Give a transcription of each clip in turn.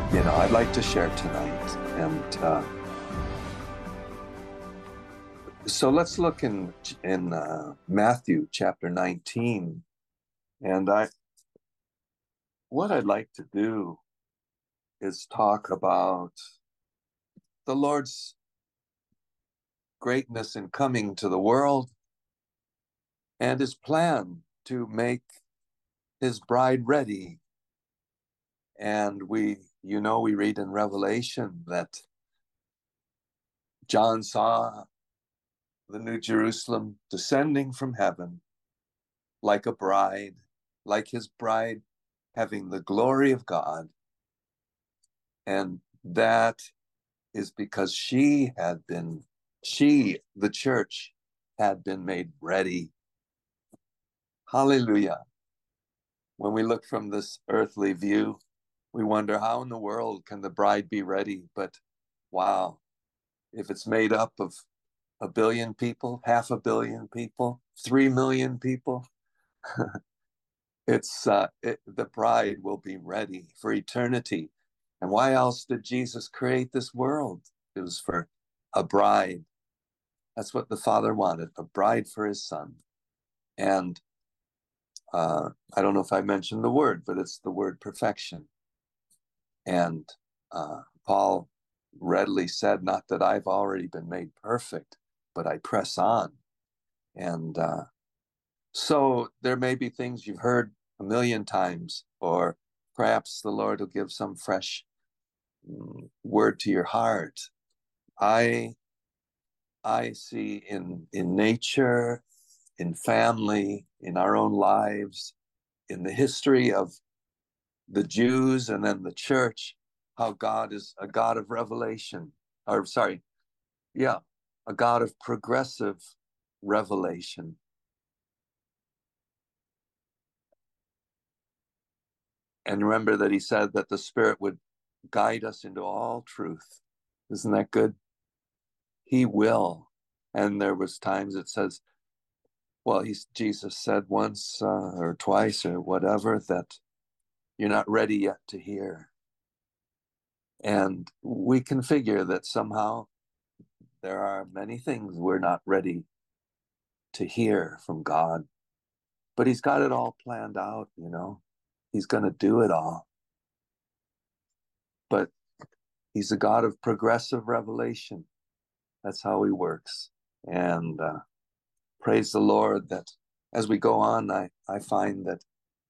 I'd like to share tonight. And so let's look in Matthew chapter 19. And what I'd like to do is talk about the Lord's greatness in coming to the world and his plan to make his bride ready. And we read in Revelation that John saw the New Jerusalem descending from heaven like a bride, like his bride having the glory of God. And that is because the church, had been made ready. Hallelujah. When we look from this earthly view, we wonder how in the world can the bride be ready? But wow, if it's made up of a billion people, half a billion people, 3 million people, the bride will be ready for eternity. And why else did Jesus create this world? It was for a bride. That's what the Father wanted, a bride for his Son. And I don't know if I mentioned the word, but it's the word perfection. And Paul readily said, not that I've already been made perfect, but I press on. And so there may be things you've heard a million times, or perhaps the Lord will give some fresh word to your heart. I see in nature, in family, in our own lives, in the history of the Jews and then the church, how God is a God of revelation, or sorry, yeah, a God of progressive revelation. And remember that he said that the Spirit would guide us into all truth. Isn't that good? He will. And there was times it says, well, Jesus said once or twice or whatever that you're not ready yet to hear. And we can figure that somehow there are many things we're not ready to hear from God, but he's got it all planned out, He's going to do it all. But he's a God of progressive revelation. That's how he works. And praise the Lord that as we go on, I find that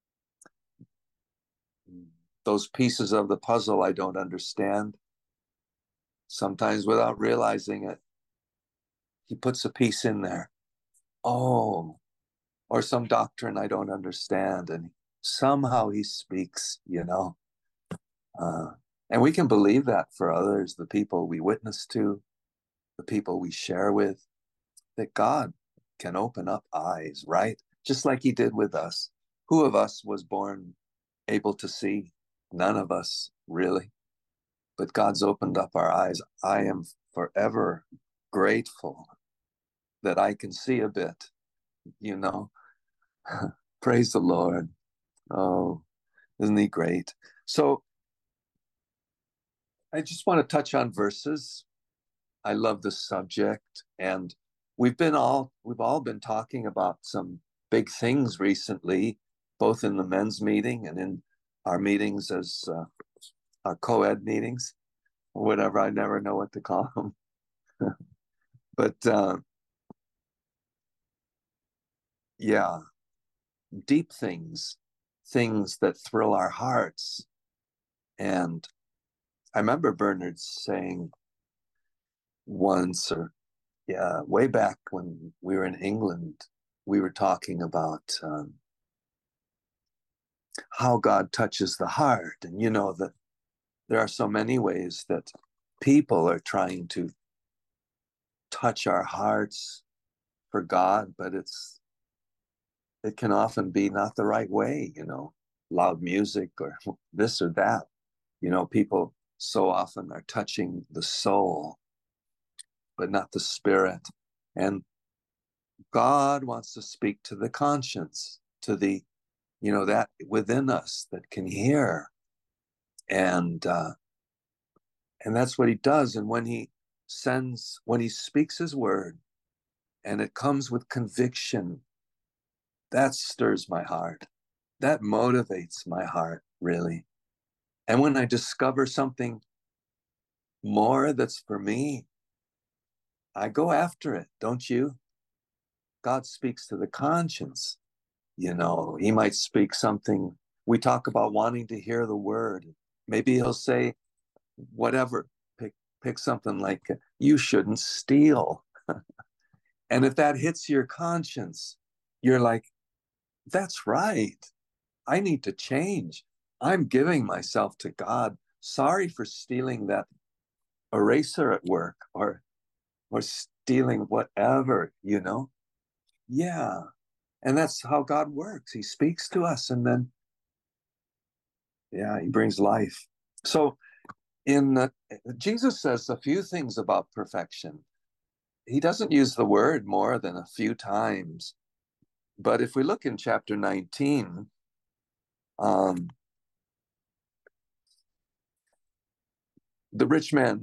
those pieces of the puzzle I don't understand, sometimes without realizing it, he puts a piece in there. Oh, or some doctrine I don't understand, and somehow he speaks. Uh, and we can believe that for others, the people we witness to, the people we share with, that God can open up eyes, right? Just like he did with us. Who of us was born able to see? None of us, really. But God's opened up our eyes. I am forever grateful that I can see a bit, you know. Praise the Lord. Oh, isn't he great? So I just want to touch on verses. I love this subject, and we've all been talking about some big things recently, both in the men's meeting and in our meetings as our co-ed meetings, or whatever. I never know what to call them, but yeah, deep things that thrill our hearts. And I remember Bernard saying once, or yeah, way back when we were in England, we were talking about how God touches the heart. And that there are so many ways that people are trying to touch our hearts for God, but it can often be not the right way, loud music or this or that. People so often are touching the soul, but not the spirit. And God wants to speak to the conscience, to that within us that can hear. And And that's what he does. And when he speaks his word and it comes with conviction, that stirs my heart. That motivates my heart, really. And when I discover something more that's for me, I go after it, don't you? God speaks to the conscience. He might speak something. We talk about wanting to hear the word. Maybe he'll say, whatever, pick something like, you shouldn't steal. And if that hits your conscience, you're like, that's right. I need to change. I'm giving myself to God. Sorry for stealing that eraser at work or stealing whatever. Yeah. And that's how God works. He speaks to us and then, yeah, he brings life. So Jesus says a few things about perfection. He doesn't use the word more than a few times. But if we look in chapter 19, the rich man,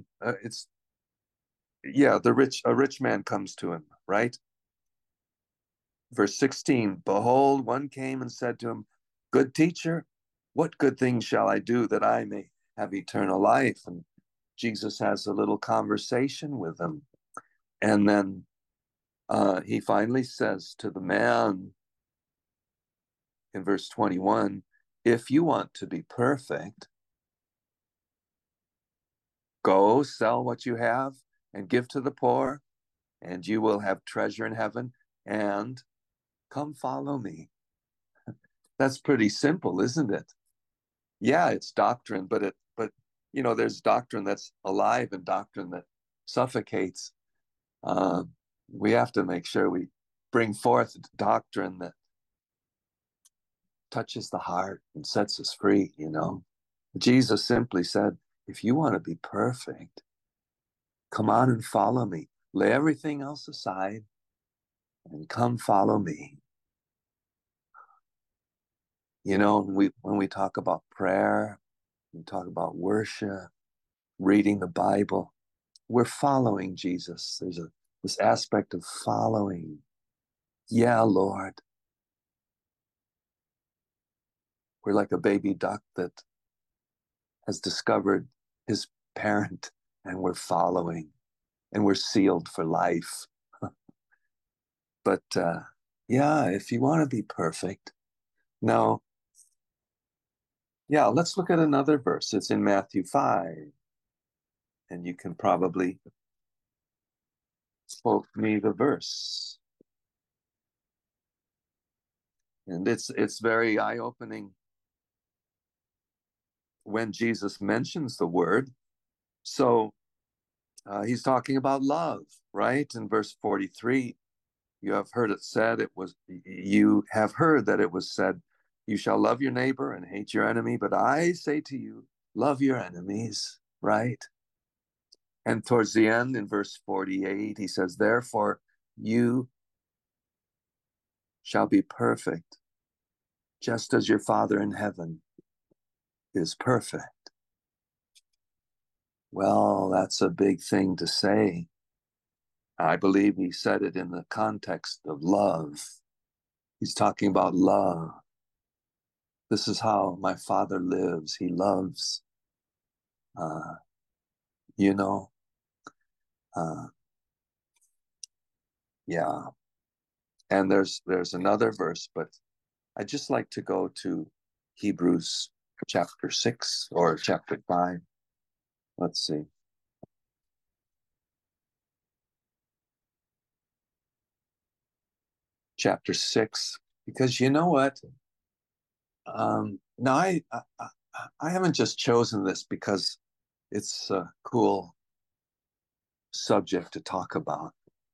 a rich man comes to him, right? Verse 16, behold, one came and said to him, good teacher, what good thing shall I do that I may have eternal life? And Jesus has a little conversation with him. And then he finally says to the man in verse 21, if you want to be perfect, go sell what you have and give to the poor, and you will have treasure in heaven, and come follow me. That's pretty simple, isn't it? Yeah, it's doctrine, but there's doctrine that's alive and doctrine that suffocates. We have to make sure we bring forth doctrine that touches the heart and sets us free. Jesus simply said, if you want to be perfect, come on and follow me. Lay everything else aside and come follow me. When we talk about prayer, we talk about worship, reading the Bible, we're following Jesus. There's this aspect of following. Yeah, Lord. We're like a baby duck that has discovered his parent, and we're following, and we're sealed for life. But yeah, if you want to be perfect. Now, yeah, let's look at another verse. It's in Matthew 5. And you can probably quote me the verse. And it's very eye-opening when Jesus mentions the word. So he's talking about love, right? In verse 43, you have heard that it was said, you shall love your neighbor and hate your enemy, but I say to you, love your enemies, right? And towards the end, in verse 48, he says, therefore, you shall be perfect, just as your Father in heaven is perfect. Well, that's a big thing to say. I believe he said it in the context of love. He's talking about love. This is how my Father lives. He loves, uh, you know, uh, yeah. And there's another verse, but I just like to go to Hebrews chapter 6 or chapter 5. Let's see. Chapter 6, because you know what? Now I haven't just chosen this because it's a cool subject to talk about.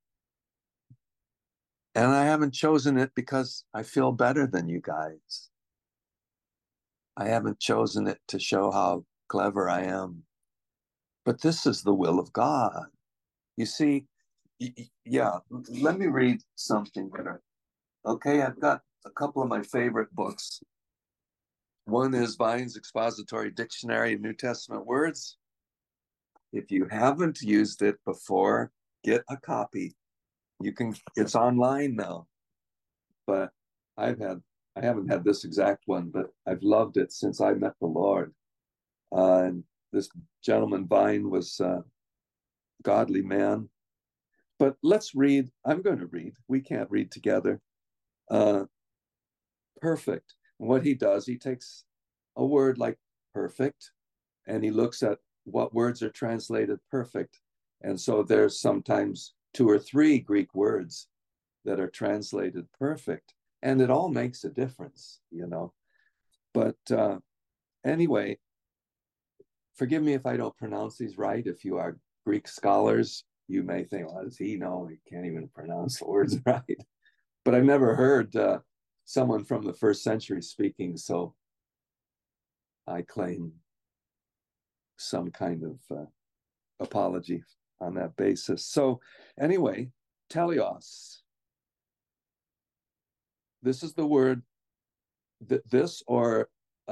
And I haven't chosen it because I feel better than you guys. I haven't chosen it to show how clever I am. But this is the will of God. You see, yeah, let me read something here. Okay, I've got a couple of my favorite books. One is Vine's Expository Dictionary of New Testament Words. If you haven't used it before, get a copy. It's online now. But I haven't had this exact one, but I've loved it since I met the Lord. And this gentleman Vine was a godly man. But let's read. I'm going to read. We can't read together. Perfect. And what he does, he takes a word like perfect and he looks at what words are translated perfect. And so there's sometimes 2 or 3 Greek words that are translated perfect. And it all makes a difference, you know. But anyway, forgive me if I don't pronounce these right. If you are Greek scholars, you may think, well, does he know? He can't even pronounce the words right. But I've never heard someone from the first century speaking, so I claim some kind of apology on that basis. So anyway, teleos. This is the word this or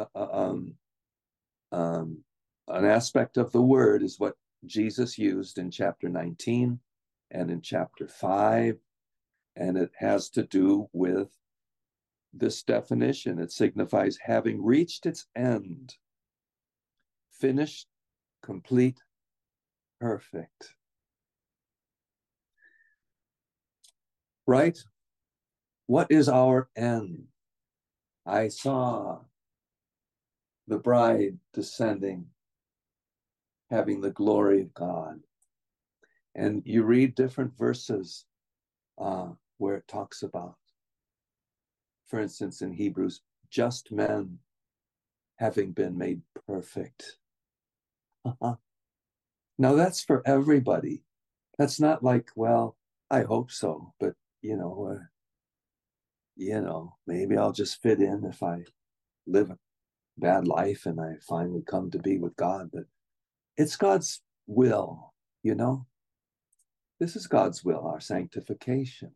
an aspect of the word is what Jesus used in chapter 19 and in chapter 5. And it has to do with this definition. It signifies having reached its end, finished, complete, perfect. Right? What is our end? I saw the bride descending, having the glory of God. And you read different verses where it talks about, for instance, in Hebrews, just men having been made perfect. Now that's for everybody. That's not like, well, I hope so, but maybe I'll just fit in if I live a bad life and I finally come to be with God. But it's God's will, you know. This is God's will, our sanctification.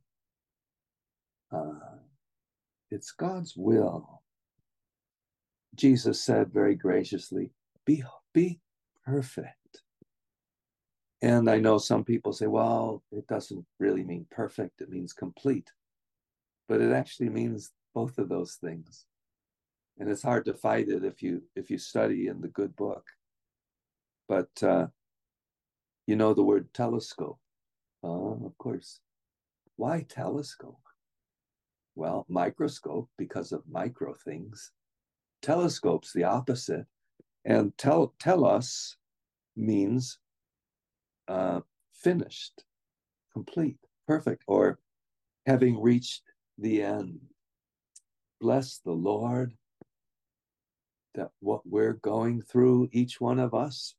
It's God's will. Jesus said very graciously, be perfect. And I know some people say, well, it doesn't really mean perfect, it means complete. But it actually means both of those things. And it's hard to fight it if you study in the good book. But you know the word telescope. Of course. Why telescope? Well, microscope because of micro things. Telescope's the opposite. And telos means finished, complete, perfect, or having reached the end. Bless the Lord that what we're going through, each one of us,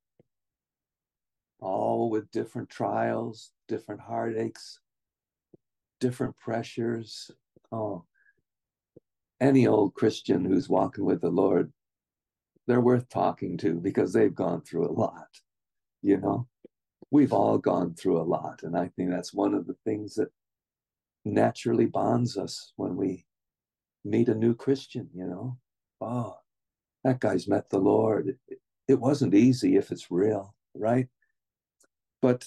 all with different trials, different heartaches, different pressures. Oh, any old Christian who's walking with the Lord, they're worth talking to because they've gone through a lot, you know. We've all gone through a lot. And I think that's one of the things that naturally bonds us when we meet a new Christian, you know. Oh, that guy's met the Lord. It wasn't easy if it's real, right? But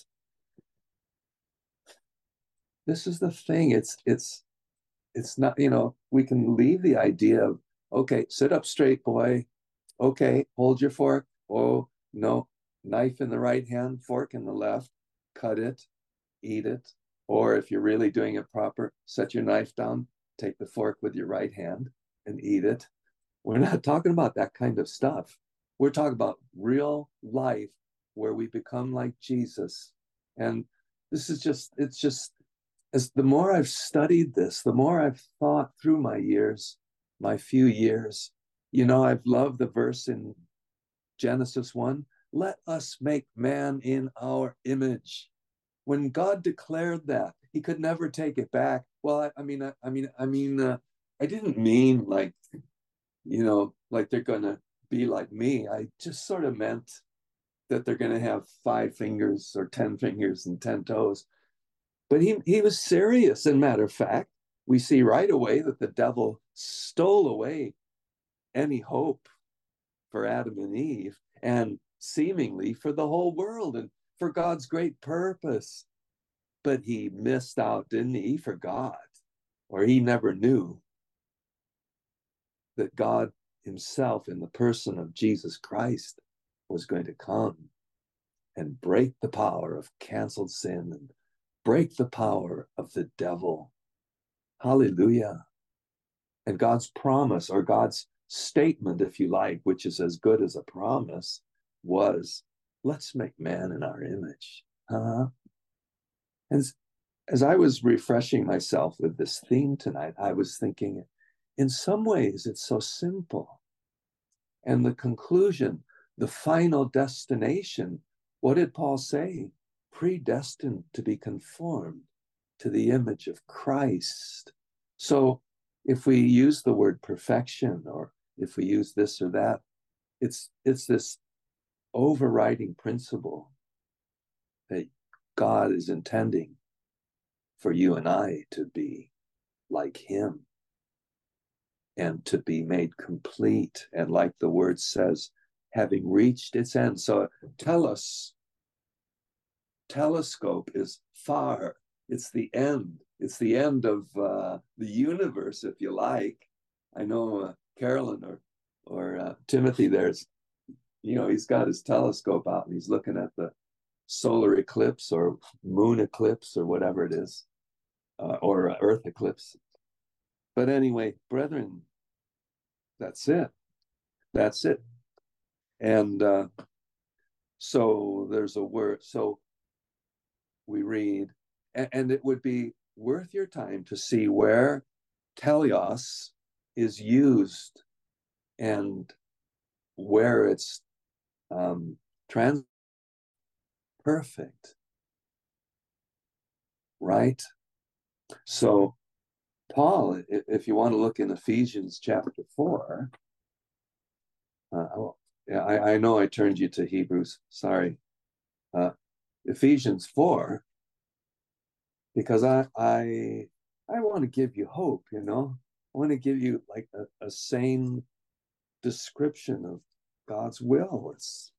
this is the thing. It's not, you know, we can leave the idea of, okay, sit up straight, boy. Okay, hold your fork. Oh, no, knife in the right hand, fork in the left, cut it, eat it. Or if you're really doing it proper, set your knife down, take the fork with your right hand and eat it. We're not talking about that kind of stuff. We're talking about real life where we become like Jesus. And this is it's just, as the more I've studied this, the more I've thought through my few years, you know, I've loved the verse in Genesis 1, let us make man in our image. When God declared that, he could never take it back. Well, I didn't mean like, you know, like they're going to be like me. I just sort of meant that they're going to have 5 fingers or 10 fingers and 10 toes. But he was serious. And matter of fact, we see right away that the devil stole away any hope for Adam and Eve. And seemingly for the whole world and for God's great purpose. But he missed out, didn't he? He forgot, or he never knew that God himself, in the person of Jesus Christ, was going to come and break the power of canceled sin and break the power of the devil. Hallelujah. And God's promise, or God's statement, if you like, which is as good as a promise, was, let's make man in our image. And as I was refreshing myself with this theme tonight, I was thinking, in some ways, it's so simple. And the conclusion, the final destination, what did Paul say? Predestined to be conformed to the image of Christ. So if we use the word perfection, or if we use this or that, it's this overriding principle that God is intending for you and I to be like him and to be made complete. And like the word says, having reached its end. So telescope is far. It's the end. It's the end of the universe, if you like. I know Carolyn or Timothy there's, he's got his telescope out and he's looking at the solar eclipse or moon eclipse or whatever it is, or earth eclipse. But anyway, brethren, that's it. That's it. And so there's a word. So we read, and it would be worth your time to see where teleos is used and where it's trans perfect, right? So Paul, if you want to look in Ephesians chapter 4, yeah, I know I turned you to Hebrews, sorry. Ephesians 4, because I want to give you hope, I want to give you like a sane description of God's will. It's,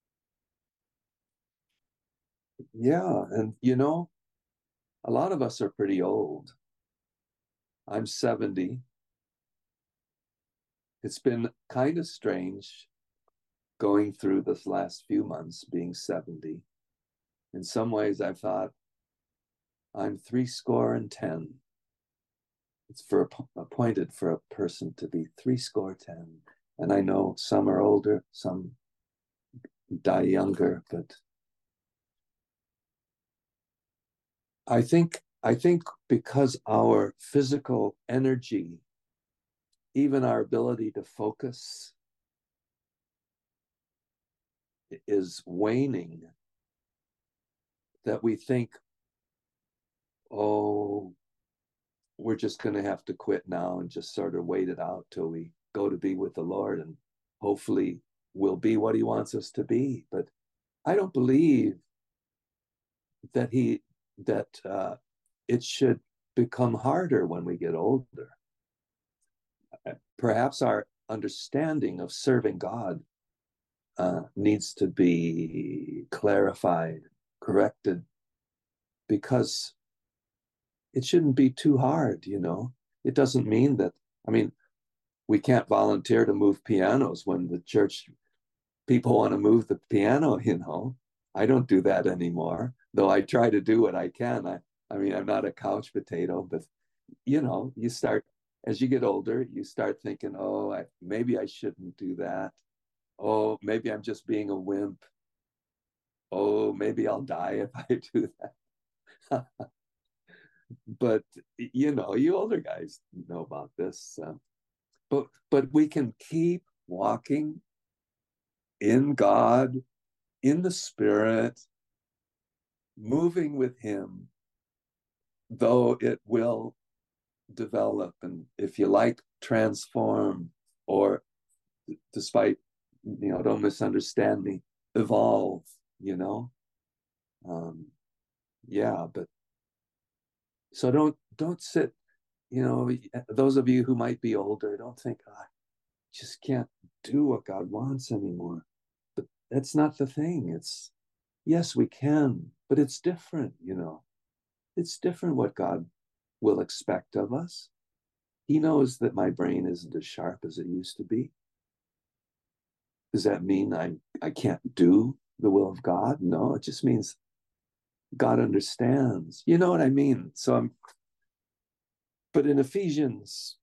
yeah, and a lot of us are pretty old. I'm 70. It's been kind of strange going through this last few months being 70. In some ways, I've thought, I'm 70. It's appointed for a person to be 70. And I know some are older, some die younger, but I think because our physical energy, even our ability to focus, is waning, that we think, oh, we're just going to have to quit now and just sort of wait it out till we go to be with the Lord, and hopefully we'll be what he wants us to be. But I don't believe that it should become harder when we get older. Perhaps our understanding of serving God needs to be clarified, corrected, because it shouldn't be too hard, It doesn't mean that, we can't volunteer to move pianos when the church people want to move the piano, I don't do that anymore, though I try to do what I can. I'm not a couch potato, but you start, as you get older, you start thinking, oh, maybe I shouldn't do that. Oh, maybe I'm just being a wimp. Oh, maybe I'll die if I do that. But you older guys know about this. But we can keep walking in God, in the Spirit, moving with him, though it will develop and, if you like, transform, or despite, don't misunderstand me, evolve, yeah, but so don't sit, those of you who might be older, don't think, I just can't do what God wants anymore. But that's not the thing. It's, yes, we can, but it's different, It's different what God will expect of us. He knows that my brain isn't as sharp as it used to be. Does that mean I can't do the will of God? No, it just means God understands. You know what I mean? But in Ephesians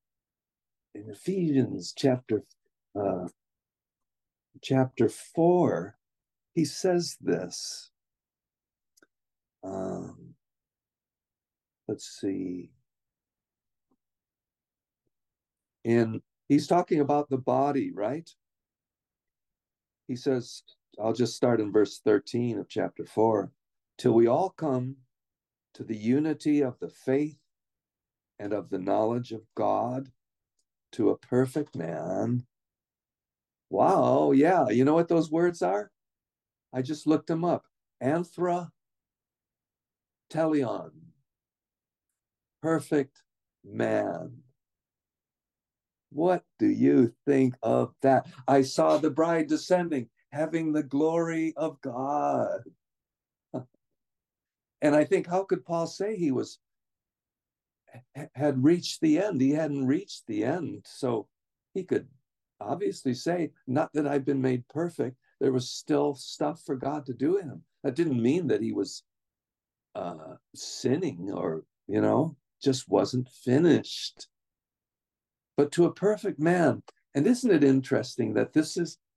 uh, chapter 4, he says this. Let's see. He's talking about the body, right? He says, I'll just start in verse 13 of chapter 4, till we all come to the unity of the faith and of the knowledge of God, to a perfect man. Wow, yeah. You know what those words are? I just looked them up. Anthra telion, perfect man. What do you think of that? I saw the bride descending, having the glory of God. And I think, how could Paul say he had reached the end? He hadn't reached the end. So he could obviously say, not that I've been made perfect. There was still stuff for God to do in him. That didn't mean that he was sinning or, just wasn't finished. But to a perfect man. And isn't it interesting that this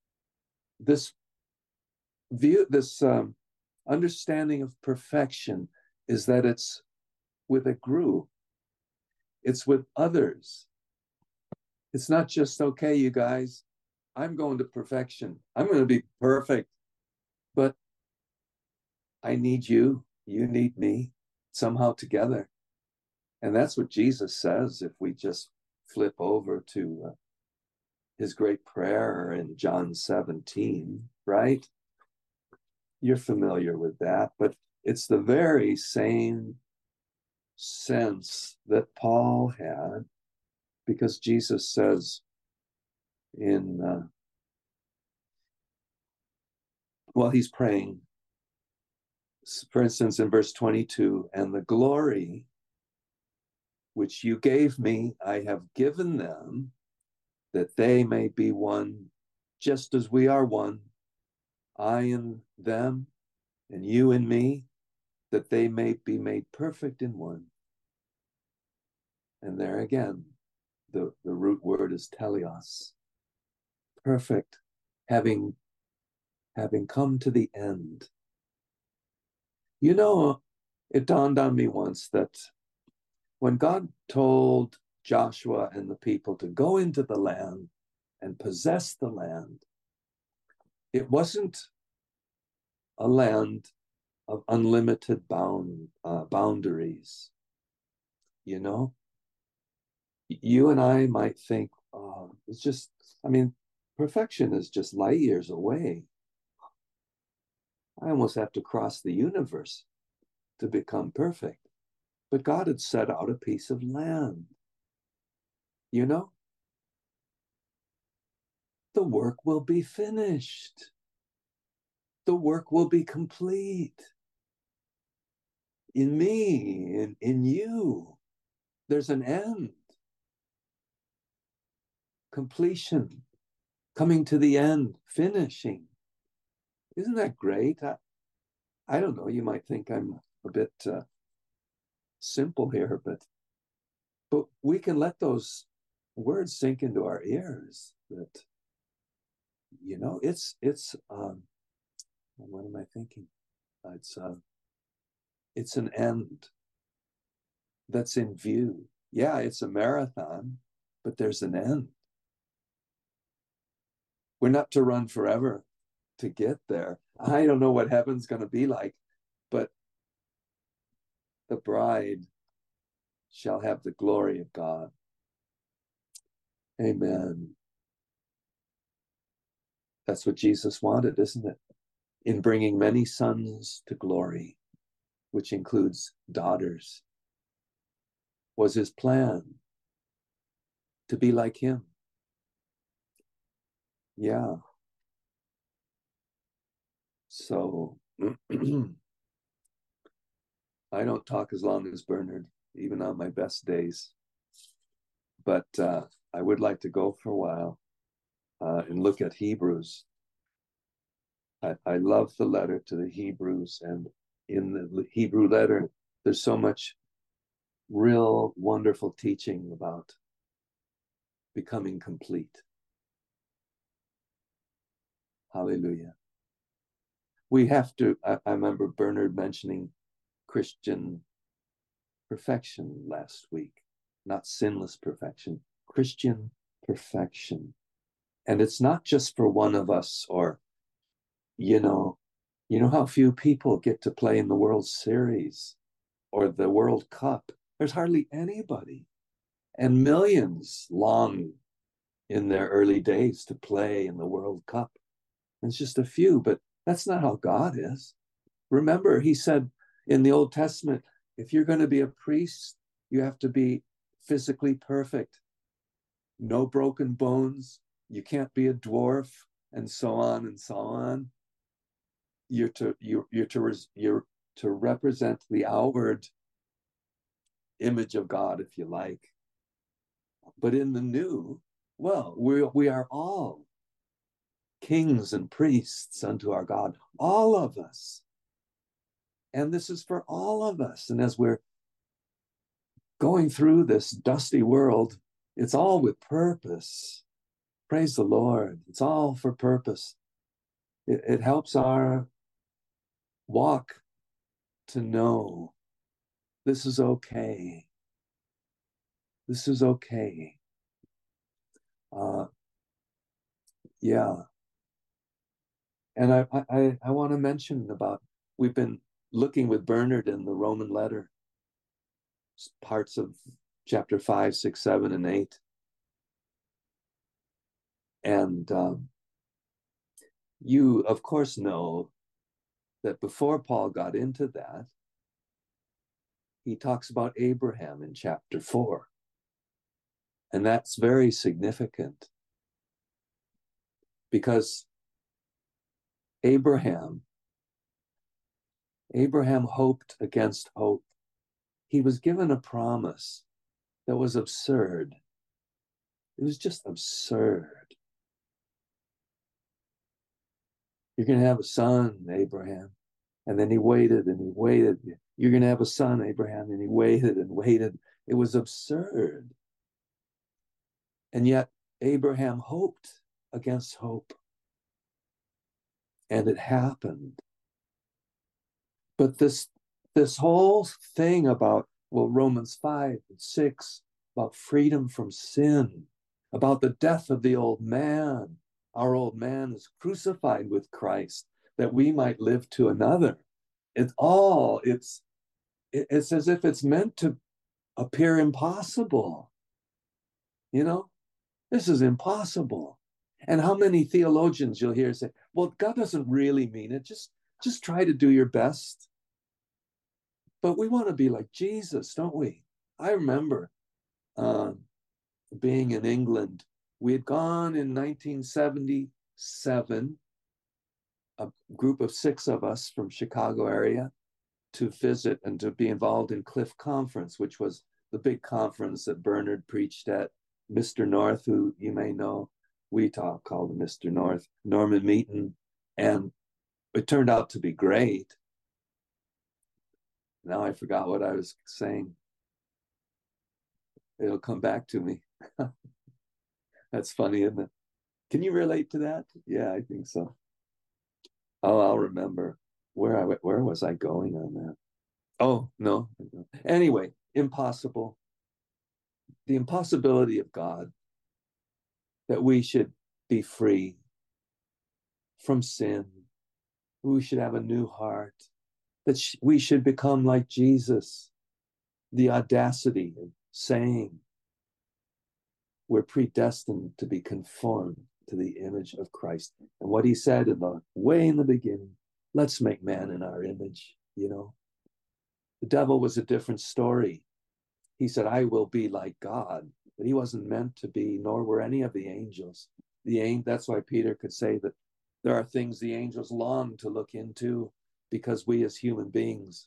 view, this understanding of perfection is that it's with a group, it's with others. It's not just, okay, you guys, I'm going to perfection. I'm going to be perfect, but I need you. You need me somehow together. And that's what Jesus says if we just flip over to his great prayer in John 17, right? You're familiar with that, but it's the very same sense that Paul had, because Jesus says while he's praying, for instance, in verse 22, and the glory which you gave me, I have given them, that they may be one, just as we are one, I in them, and you in me, that they may be made perfect in one. And there again, the root word is teleos, perfect, having come to the end. It dawned on me once that when God told Joshua and the people to go into the land and possess the land, it wasn't a land of unlimited boundaries. You and I might think, oh, it's just, perfection is just light years away. I almost have to cross the universe to become perfect. But God had set out a piece of land. The work will be finished. The work will be complete. In me, in you, there's an end. Completion, coming to the end, finishing. Isn't that great? I don't know, you might think I'm a bit simple here, but we can let those words sink into our ears that, it's what am I thinking? It's an end that's in view. Yeah, it's a marathon, but there's an end. We're not to run forever to get there. I don't know what heaven's going to be like, but the bride shall have the glory of God. Amen. That's what Jesus wanted, isn't it? In bringing many sons to glory, which includes daughters, was his plan to be like him. Yeah. So I don't talk as long as Bernard, even on my best days. But I would like to go for a while and look at Hebrews. I love the letter to the Hebrews, and in the Hebrew letter, there's so much real wonderful teaching about becoming complete. Hallelujah. We have to, I remember Bernard mentioning Christian perfection last week, not sinless perfection, Christian perfection. And it's not just for one of us, or, you know how few people get to play in the World Series or the World Cup. There's hardly anybody. And millions long in their early days to play in the World Cup. It's just a few, but that's not how God is. Remember, he said in the Old Testament, if you're going to be a priest, you have to be physically perfect. No broken bones. You can't be a dwarf, and so on and so on. You're to represent the outward image of God, if you like. But in the new, well, we are all kings and priests unto our God, all of us. And this is for all of us. And as we're going through this dusty world, it's all with purpose. Praise the Lord. It's all for purpose. It helps our walk to know this is okay. This is okay. Yeah. And I want to mention about, we've been looking with Bernard in the Roman letter, parts of chapter 5, 6, 7, and 8. And you, of course, know that before Paul got into that, he talks about Abraham in chapter 4. And that's very significant because Abraham hoped against hope. He was given a promise that was absurd. It was just absurd. You're going to have a son, Abraham. And then he waited and he waited. You're going to have a son, Abraham. And he waited and waited. It was absurd. And yet Abraham hoped against hope. And it happened. But this whole thing about, well, Romans 5 and 6, about freedom from sin, about the death of the old man. Our old man is crucified with Christ that we might live to another. It's as if it's meant to appear impossible. This is impossible. And how many theologians you'll hear say, well, God doesn't really mean it. Just try to do your best. But we want to be like Jesus, don't we? I remember being in England. We had gone in 1977, a group of 6 of us from Chicago area, to visit and to be involved in Cliff Conference, which was the big conference that Bernard preached at. Mr. North, who you may know, we called him Mr. North, Norman Meaton, and it turned out to be great. Now I forgot what I was saying. It'll come back to me. That's funny, isn't it? Can you relate to that? Yeah, I think so. Oh, I'll remember. Where was I going on that? Oh, no. Anyway, impossible. The impossibility of God, that we should be free from sin. We should have a new heart, that we should become like Jesus. The audacity of saying we're predestined to be conformed to the image of Christ. And what he said way in the beginning, let's make man in our image. The devil was a different story. He said, I will be like God, but he wasn't meant to be, nor were any of the angels. That's why Peter could say that There are things the angels long to look into because we as human beings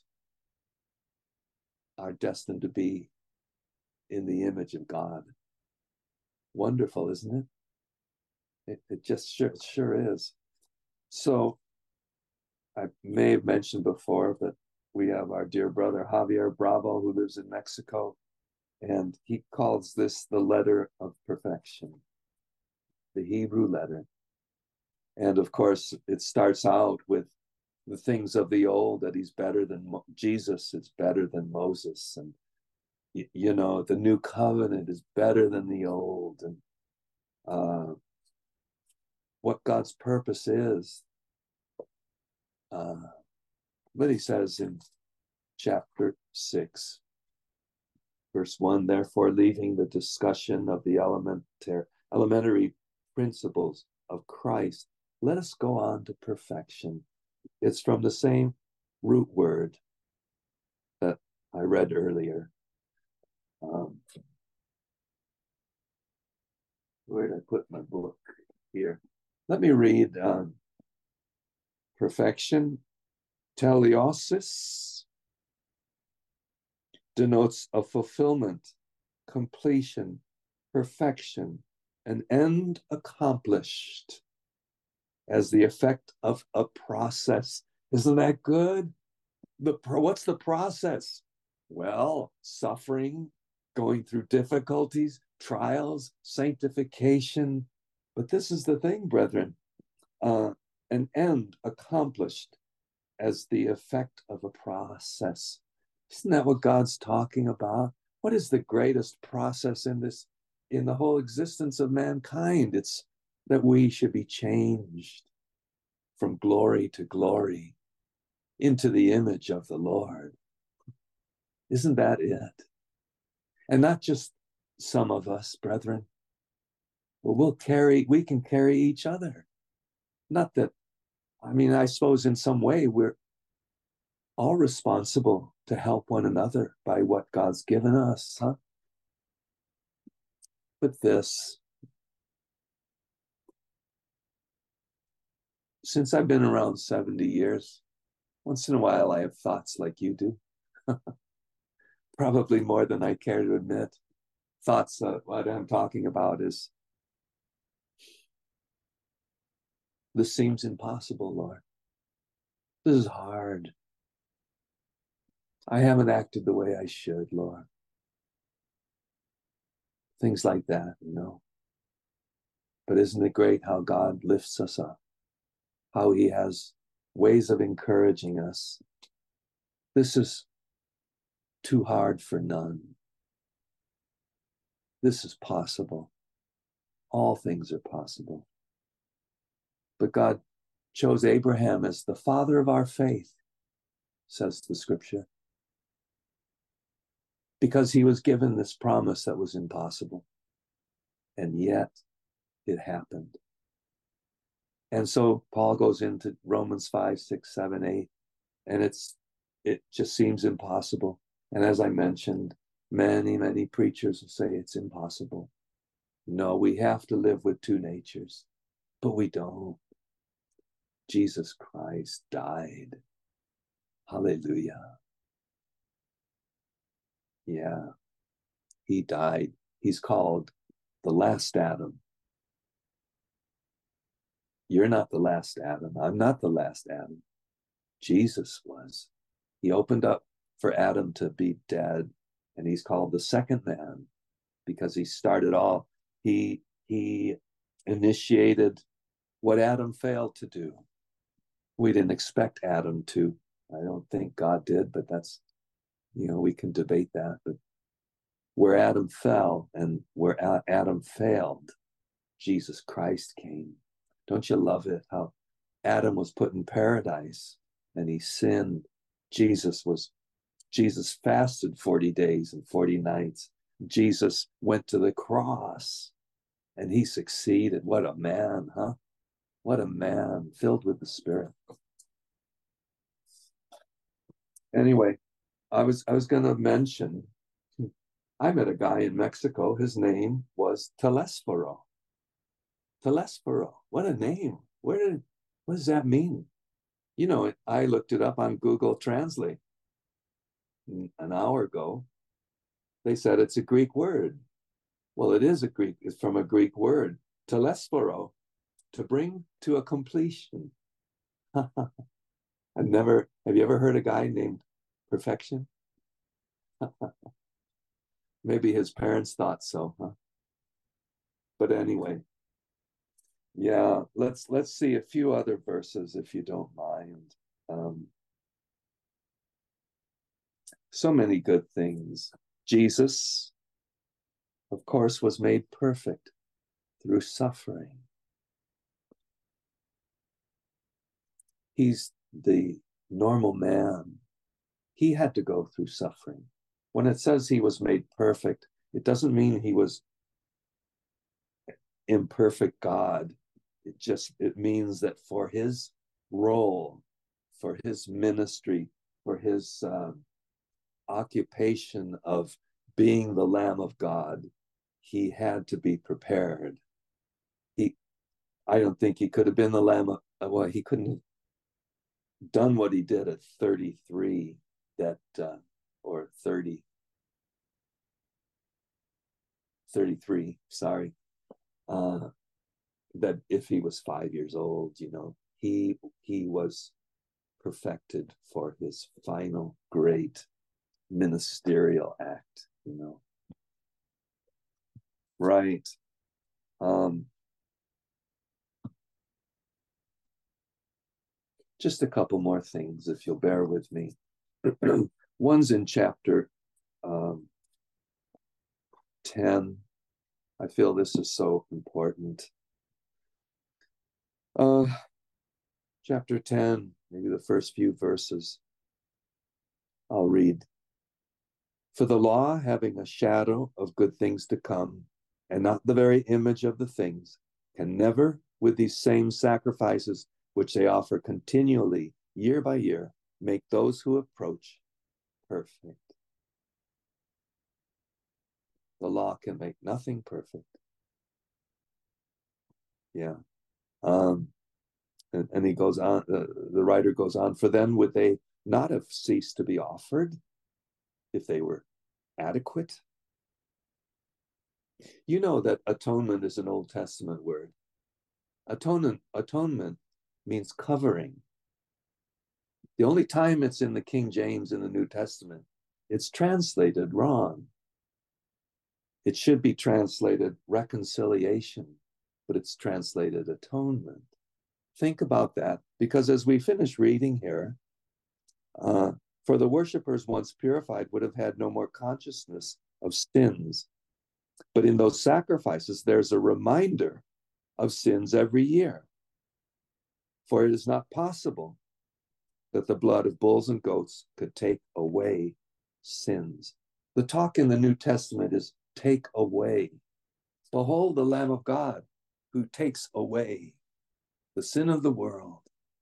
are destined to be in the image of God. Wonderful, isn't it? It just sure is. So I may have mentioned before, but we have our dear brother Javier Bravo, who lives in Mexico, and he calls this the letter of perfection, the Hebrew letter. And of course, it starts out with the things of the old, that he's better than Jesus, it's better than Moses. And, you know, the new covenant is better than the old. And what God's purpose is. But he says in chapter 6, verse 1, therefore, leaving the discussion of the elementary principles of Christ, let us go on to perfection. It's from the same root word that I read earlier. Where did I put my book? Here. Let me read perfection. Teleosis denotes a fulfillment, completion, perfection, an end accomplished as the effect of a process. Isn't that good? What's the process? Well, suffering, going through difficulties, trials, sanctification. But this is the thing, brethren, an end accomplished as the effect of a process. Isn't that what God's talking about? What is the greatest process in the whole existence of mankind? It's that we should be changed from glory to glory into the image of the Lord. Isn't that it? And not just some of us, brethren. Well, we can carry each other. Not that, I mean, I suppose in some way we're all responsible to help one another by what God's given us, huh? But this, since I've been around 70 years, once in a while I have thoughts like you do. Probably more than I care to admit. Thoughts, what I'm talking about is, this seems impossible, Lord. This is hard. I haven't acted the way I should, Lord. Things like that, you know. But isn't it great how God lifts us up? How he has ways of encouraging us. This is too hard for none. This is possible. All things are possible. But God chose Abraham as the father of our faith, says the scripture, because he was given this promise that was impossible. And yet it happened. And so Paul goes into Romans 5, 6, 7, 8, and it just seems impossible. And as I mentioned, many preachers will say it's impossible. No, we have to live with two natures, but we don't. Jesus Christ died. Hallelujah. Yeah, he died. He's called the last Adam. You're not the last Adam. I'm not the last Adam. Jesus was. He opened up for Adam to be dead, and he's called the second man because he started all. He initiated what Adam failed to do. We didn't expect Adam to. I don't think God did, but that's, we can debate that. But where Adam fell and where Adam failed, Jesus Christ came. Don't you love it how Adam was put in paradise and he sinned? Jesus fasted 40 days and 40 nights. Jesus went to the cross and he succeeded. What a man, huh? What a man, filled with the Spirit. Anyway, I was going to mention, I met a guy in Mexico. His name was Telesforo. Telesforo. What a name. does that mean? You know, I looked it up on Google Translate an hour ago. They said it's a Greek word. Well, it's from a Greek word, telesphoro, to bring to a completion. Have you ever heard a guy named Perfection? Maybe his parents thought so, huh? But anyway, yeah, let's see a few other verses if you don't mind. So many good things. Jesus, of course, was made perfect through suffering. He's the normal man. He had to go through suffering. When it says he was made perfect, it doesn't mean he was imperfect God. It means that for his role, for his ministry, for his occupation of being the Lamb of God, he had to be prepared. I don't think he could have been the Lamb of, well, he couldn't have done what he did at 33, or 33, sorry, that if he was 5 years old, he was perfected for his final great ministerial act. Right. Just a couple more things, if you'll bear with me. One's in chapter 10. I feel this is so important. Chapter 10, maybe the first few verses. I'll read. For the law, having a shadow of good things to come, and not the very image of the things, can never, with these same sacrifices which they offer continually, year by year, make those who approach perfect. The law can make nothing perfect. Yeah. And he goes on, the writer goes on, for then would they not have ceased to be offered if they were adequate? You know that atonement is an Old Testament word. Atonement means covering. The only time it's in the King James in the New Testament, it's translated wrong. It should be translated reconciliation, but it's translated atonement. Think about that, because as we finish reading here, for the worshipers once purified would have had no more consciousness of sins. But in those sacrifices, there's a reminder of sins every year. For it is not possible that the blood of bulls and goats could take away sins. The talk in the New Testament is take away. Behold the Lamb of God who takes away the sin of the world.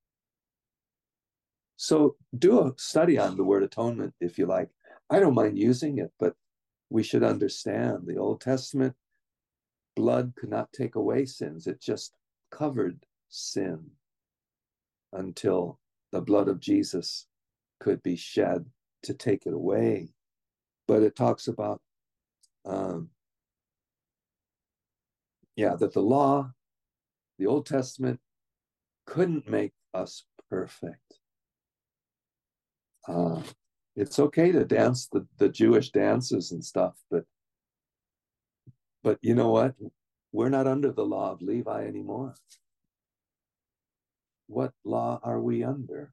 So do a study on the word atonement if you like. I don't mind using it, but we should understand the Old Testament blood could not take away sins. It just covered sin until the blood of Jesus could be shed to take it away. But it talks about, that the law, the Old Testament, couldn't make us perfect. It's okay to dance the Jewish dances and stuff, but you know what? We're not under the law of Levi anymore. What law are we under?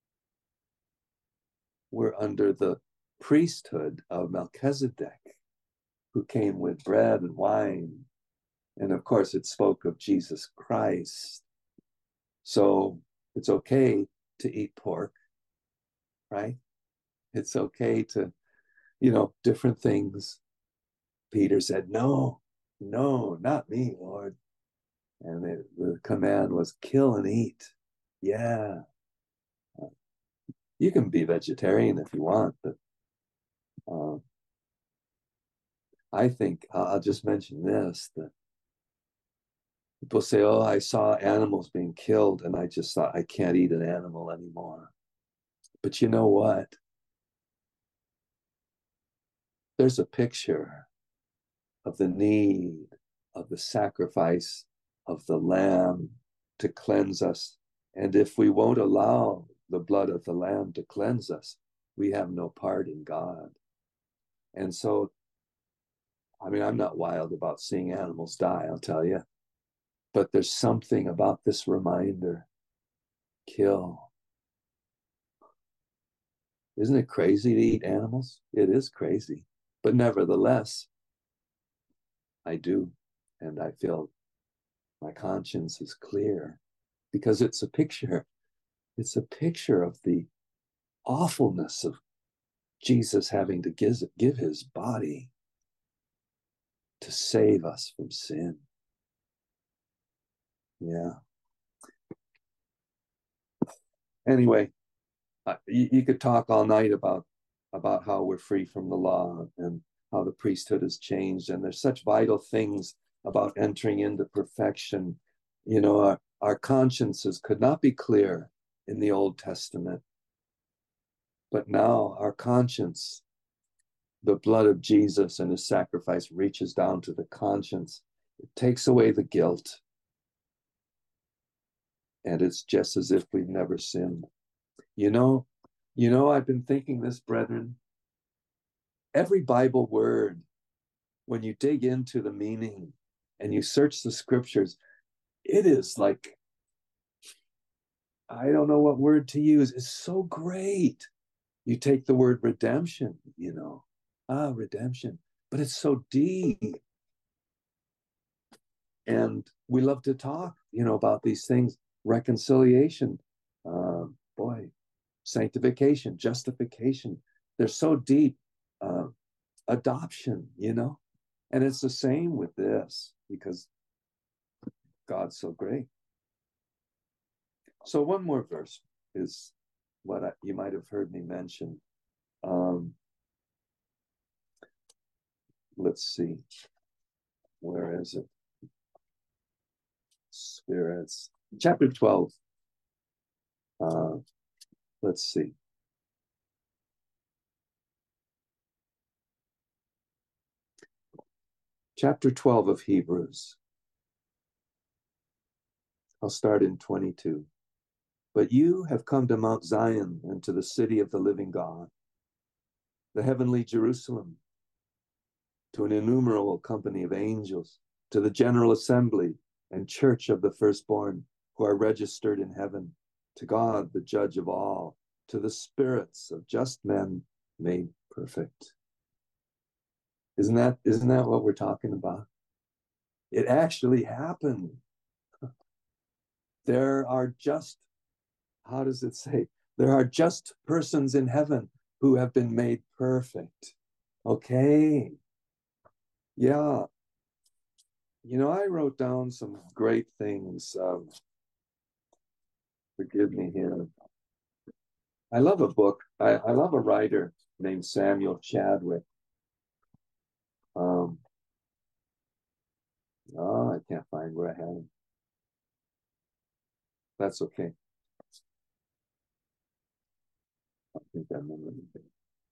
We're under the priesthood of Melchizedek, who came with bread and wine. And of course, it spoke of Jesus Christ. So it's okay to eat pork, right? It's okay to, different things. Peter said, no, not me, Lord. And the command was kill and eat. Yeah. You can be vegetarian if you want, but I think I'll just mention this, that People say, oh, I saw animals being killed, and I just thought, I can't eat an animal anymore. But you know what? There's a picture of the need of the sacrifice of the lamb to cleanse us. And if we won't allow the blood of the lamb to cleanse us, we have no part in God. And so, I mean, I'm not wild about seeing animals die, I'll tell you. But there's something about this reminder, kill. Isn't it crazy to eat animals? It is crazy. But nevertheless, I do. And I feel my conscience is clear because it's a picture. It's a picture of the awfulness of Jesus having to give his body to save us from sin. Yeah. Anyway, you could talk all night about how we're free from the law and how the priesthood has changed. And there's such vital things about entering into perfection. You know, our consciences could not be clear in the Old Testament. But now our conscience, the blood of Jesus and his sacrifice reaches down to the conscience. It takes away the guilt. And it's just as if we've never sinned. You know, I've been thinking this, brethren. Every Bible word, when you dig into the meaning and you search the scriptures, it is like, I don't know what word to use. It's so great. You take the word redemption, redemption, but it's so deep. And we love to talk, about these things, reconciliation, sanctification, justification. They're so deep. Adoption, and it's the same with this because God's so great. So one more verse is what you might have heard me mention. Let's see. Where is it? Spirits. Chapter 12. Let's see. Chapter 12 of Hebrews. I'll start in 22. But you have come to Mount Zion and to the city of the living God, the heavenly Jerusalem, to an innumerable company of angels, to the general assembly and church of the firstborn who are registered in heaven, to God, the judge of all, to the spirits of just men made perfect. Isn't that what we're talking about? It actually happened. There are just, how does it say? There are just persons in heaven who have been made perfect. Okay. Yeah. I wrote down some great things. Forgive me here. I love a book. I love a writer named Samuel Chadwick. I can't find where I had him. That's okay. I think I remember anything.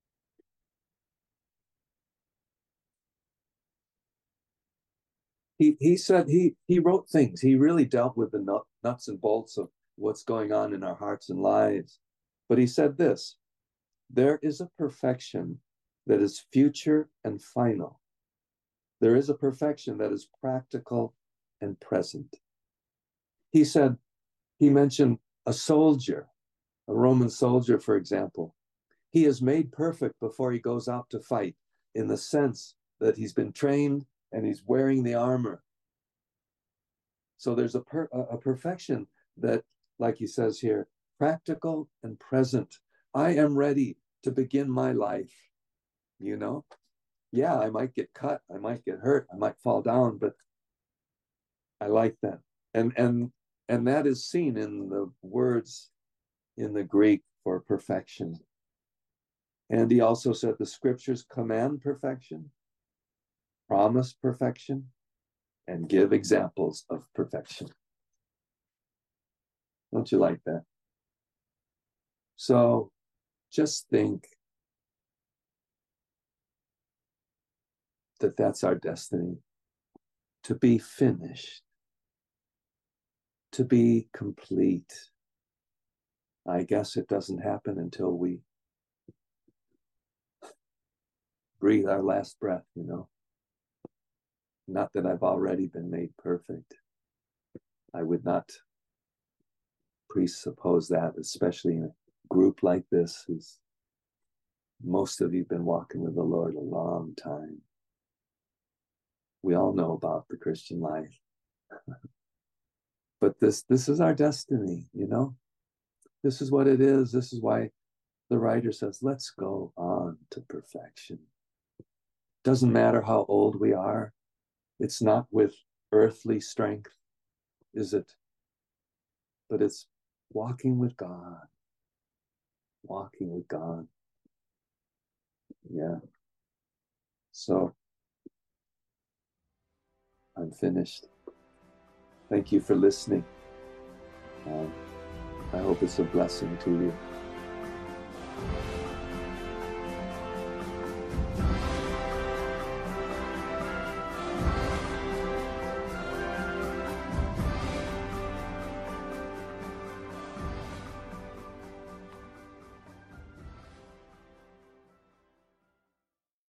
He said he wrote things. He really dealt with the nuts and bolts of what's going on in our hearts and lives. But he said this: there is a perfection that is future and final. There is a perfection that is practical and present. He said, he mentioned a soldier, a Roman soldier, for example. He is made perfect before he goes out to fight, in the sense that he's been trained and he's wearing the armor. So there's a perfection that, like he says here, practical and present. I am ready to begin my life. Yeah, I might get cut, I might get hurt, I might fall down, but I like that. And that is seen in the words in the Greek for perfection. And he also said the scriptures command perfection, promise perfection, and give examples of perfection. Don't you like that? So just think that that's our destiny, to be finished, to be complete. I guess it doesn't happen until we breathe our last breath, you know. Not that I've already been made perfect. I would not presuppose that, especially in a group like this, who's most of you have been walking with the Lord a long time. We all know about the Christian life. But this is our destiny, you know. This is what it is. This is why the writer says, let's go on to perfection. Doesn't matter how old we are. It's not with earthly strength, is it? But it's walking with God. Walking with God. Yeah. So I'm finished. Thank you for listening. I hope it's a blessing to you.